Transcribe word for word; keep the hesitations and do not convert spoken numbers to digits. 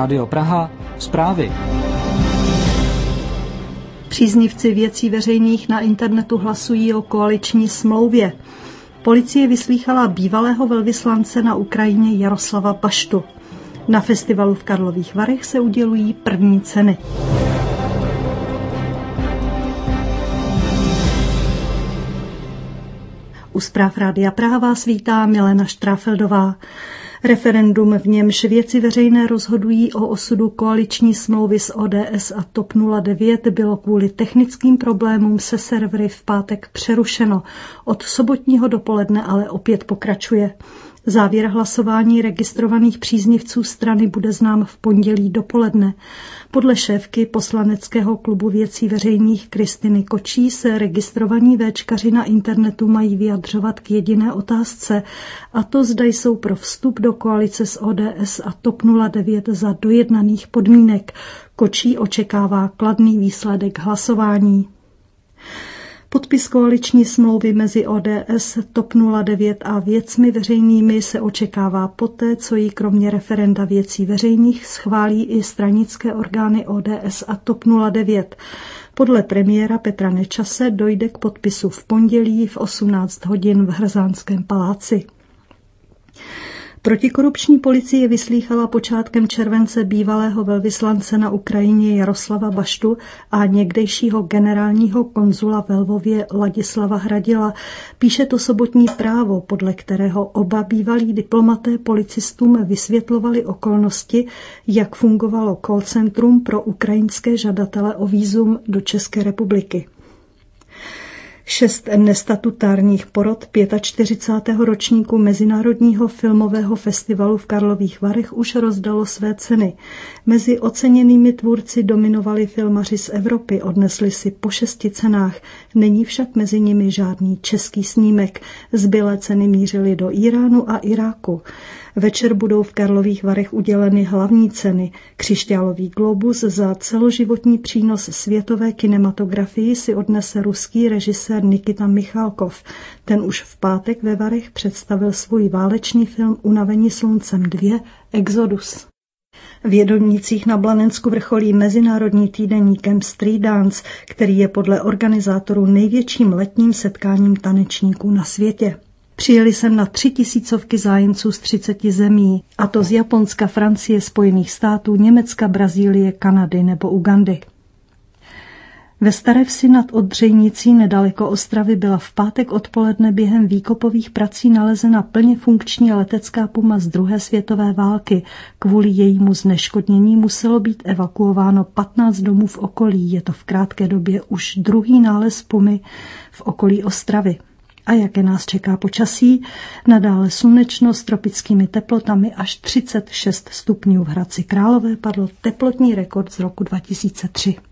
Rádio Praha, zprávy. Příznivci věcí veřejných na internetu hlasují o koaliční smlouvě. Policie vyslýchala bývalého velvyslance na Ukrajině Jaroslava Baštu. Na festivalu v Karlových Varech se udělují první ceny. U zpráv Rádia Praha vás vítá Milena Štráfeldová. Referendum, v němž věci veřejné rozhodují o osudu koaliční smlouvy s O D S a T O P nula devět, bylo kvůli technickým problémům se servery v pátek přerušeno. Od sobotního dopoledne ale opět pokračuje. Závěr hlasování registrovaných příznivců strany bude znám v pondělí dopoledne. Podle šéfky poslaneckého klubu věcí veřejných Kristiny Kočí se registrovaní véčkaři na internetu mají vyjadřovat k jediné otázce, a to zda jsou pro vstup do koalice s O D S a T O P nula devět za dojednaných podmínek. Kočí očekává kladný výsledek hlasování. Podpis koaliční smlouvy mezi O D S, T O P nula devět a věcmi veřejnými se očekává poté, co ji kromě referenda věcí veřejných schválí i stranické orgány O D S a T O P nula devět. Podle premiéra Petra Nečase dojde k podpisu v pondělí v osmnáct hodin v Hrzánském paláci. Protikorupční policie vyslýchala počátkem července bývalého velvyslance na Ukrajině Jaroslava Baštu a někdejšího generálního konzula ve Lvově Ladislava Hradila. Píše to sobotní Právo, podle kterého oba bývalí diplomaté policistům vysvětlovali okolnosti, jak fungovalo call centrum pro ukrajinské žadatele o vízum do České republiky. Šest nestatutárních porot čtyřicátého pátého ročníku Mezinárodního filmového festivalu v Karlových Varech už rozdalo své ceny. Mezi oceněnými tvůrci dominovali filmaři z Evropy, odnesli si po šesti cenách. Není však mezi nimi žádný český snímek. Zbylé ceny mířily do Iránu a Iráku. Večer budou v Karlových Varech uděleny hlavní ceny. Křišťálový globus za celoživotní přínos světové kinematografii si odnese ruský režisér Nikita Michalkov. Ten už v pátek ve Varech představil svůj válečný film Unavení sluncem dva Exodus. V Jedonicích na Blanensku vrcholí mezinárodní týdenní kemp Street Dance, který je podle organizátorů největším letním setkáním tanečníků na světě. Přijeli sem na tři tisícovky zájemců z třiceti zemí, a to z Japonska, Francie, Spojených států, Německa, Brazílie, Kanady nebo Ugandy. Ve Staré Vsi nad Odřejnicí nedaleko Ostravy byla v pátek odpoledne během výkopových prací nalezena plně funkční letecká puma z druhé světové války. Kvůli jejímu zneškodnění muselo být evakuováno patnáct domů v okolí. Je to v krátké době už druhý nález pumy v okolí Ostravy. A jaké nás čeká počasí? Nadále slunečno s tropickými teplotami až třicet šest stupňů. V Hradci Králové padl teplotní rekord z roku dva tisíce tři.